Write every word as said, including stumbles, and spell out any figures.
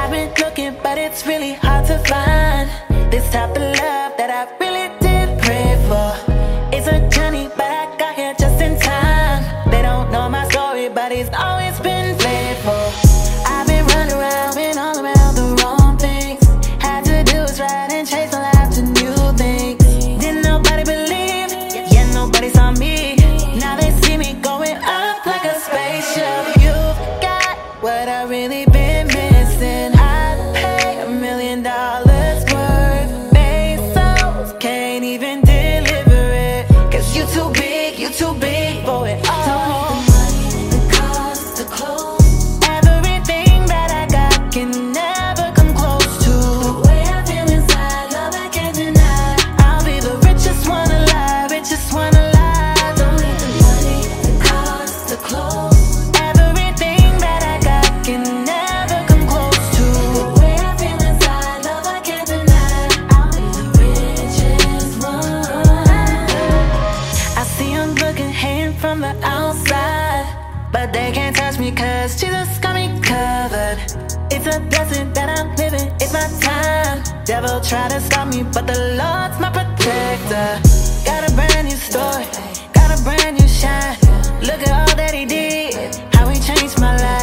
I've been looking, but it's really hard to find this type of love that I really did pray for. It's a journey, but I got here just in time. They don't know my story, but it's always been faithful. I've been running around and all around the wrong things. Had to do is right and chase my life to new things. Didn't nobody believe, yeah, nobody saw me. Now they see me going up like a spaceship. You've got what I really been missing. I'd pay a million dollars worth. Pesos can't even deliver it, cause you too big, you too big for it all. From the outside, but they can't touch me cause Jesus got me covered. It's a blessing that I'm living, it's my time. Devil try to stop me, but the Lord's my protector. Got a brand new story, got a brand new shine. Look at all that he did, how he changed my life.